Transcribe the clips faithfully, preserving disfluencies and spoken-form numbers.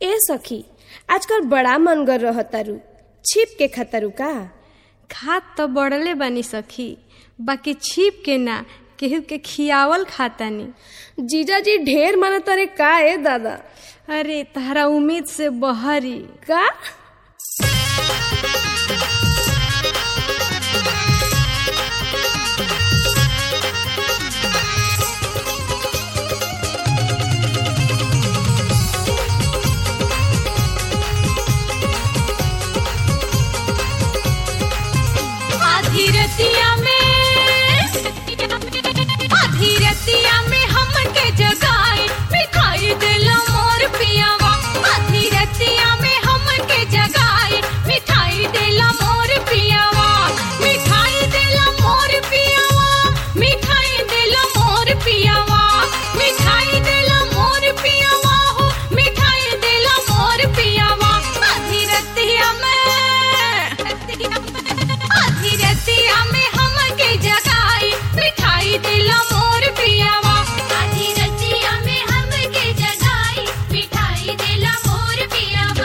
ए सखी, आजकल बड़ा मनगर रहतारू, छिप के खतरू का? खात तो बढ़ले बानी सखी, बाकी छिप के ना, केहू के खियावल खातानी। जीजाजी ढेर मनतारे का ए दादा? अरे तारा उम्मीद से बहरी का? रतिया में आधी रतिया में हमके जगाई मिठाई देला मोर पियावा। आधी रतिया में हमके जगाई मिठाई देला मोर पियावा। मिठाई देला मोर पियावा। मिठाई देला मोर पियावा। मिठाई देला मोर पियावा हो। मिठाई देला मोर पियावा। आधी रतिया में आधी रतिया में हमके जगाई मिठाई देला मोर पियावा। आधी रतिया में हमके जगाई मिठाई देला मोर पियावा।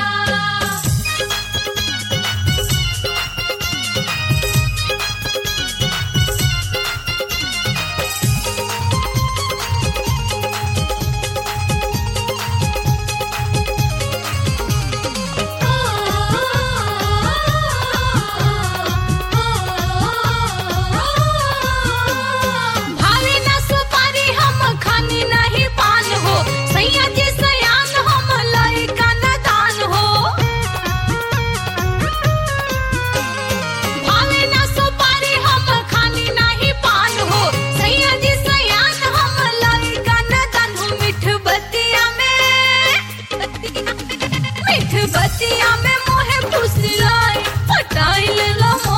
बतिया में मोहे फुसलाई पटाई लेला।